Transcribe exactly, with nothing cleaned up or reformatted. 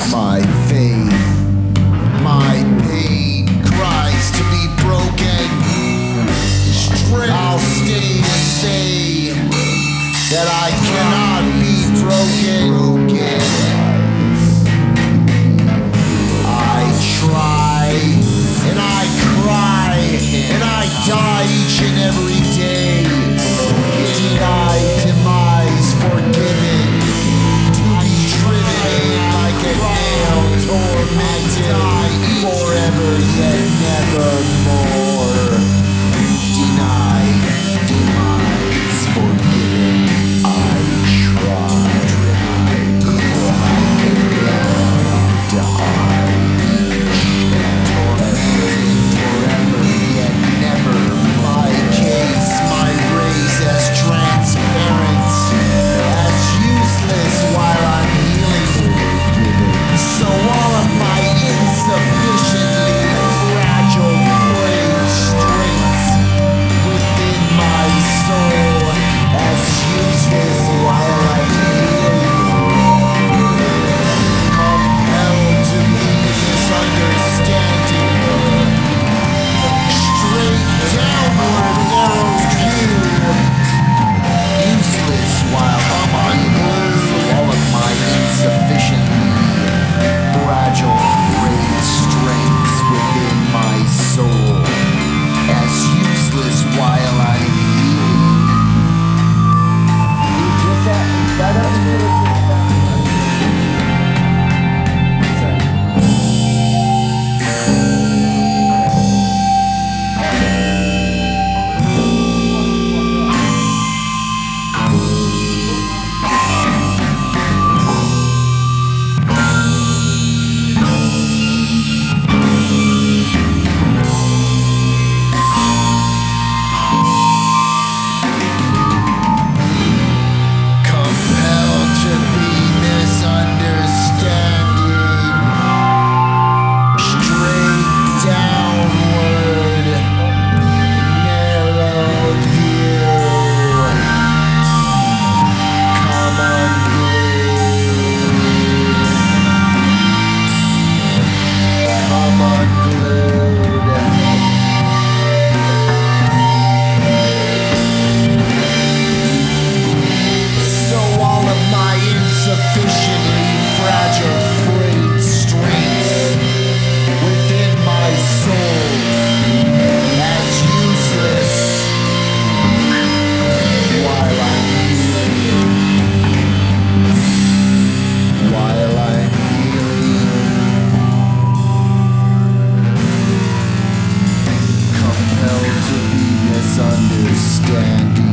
My faith, my pain cries to be broken. Strength, I'll stay to say that I cannot be broken. I try and I cry and I die each and every day. Denied, demise, forgiven, to be driven like a nail, tormented forever yet nevermore. Denied, demise, forgiven, I try, I cry, die, tormented forever yet never. My case, my race as transparent, as useless while I'm healing. So all of my insufficiently fragile frame strengths within my soul, as useless while I'm healing. Compelled to be misunderstanding, straight downward narrow view, useless while I'm unglued. All of my insufficiently fragile great strengths within my soul, as useless while I'm healing. Compelled to be misunderstanding, straight downward, narrowed view, come unglued, come unglued. So all of my insufficiently fragile frayed strengths within my soul, as useless while I'm healing, while I'm healing, compelled to be misunderstanding.